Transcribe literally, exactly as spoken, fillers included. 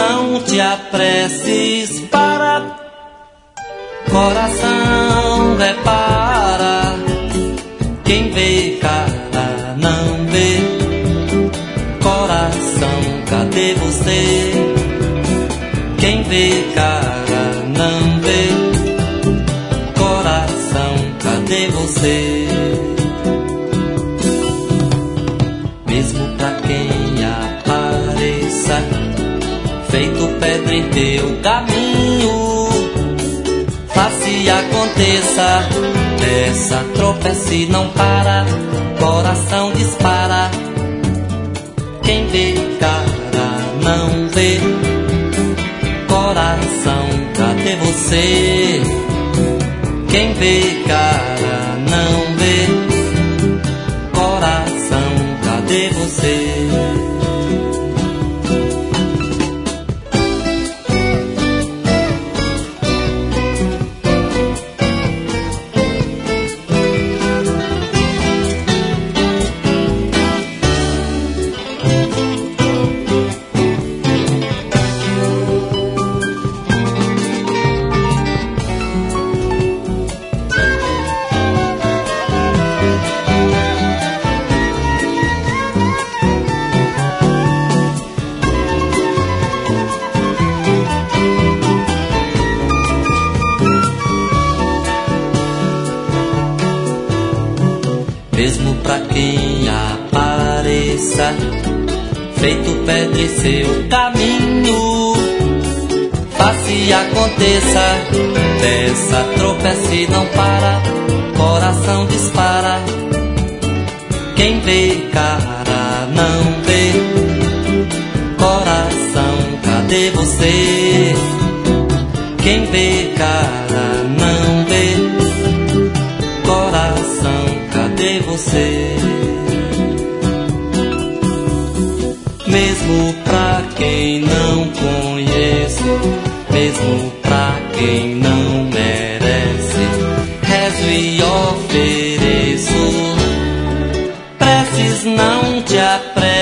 não te apresses para, coração repara, quem vê cara não vê, coração cadê você? Quem vê cara não vê, coração cadê você? Mesmo pra quem apareça, feito pedra em teu caminho, faça e aconteça, dessa tropece não para, coração dispara. Quem vê cara não vê, coração cadê você? Quem vê cara não vê, coração cadê você? Mesmo pra quem apareça, feito pedra em seu caminho, faça e aconteça, dessa tropece não para, coração dispara. Quem vê cara não vê, coração cadê você? Quem vê cara não vê, coração cadê você? Mesmo pra quem não conheço, mesmo pra quem não merece, rezo e ofereço, preces não te apresses.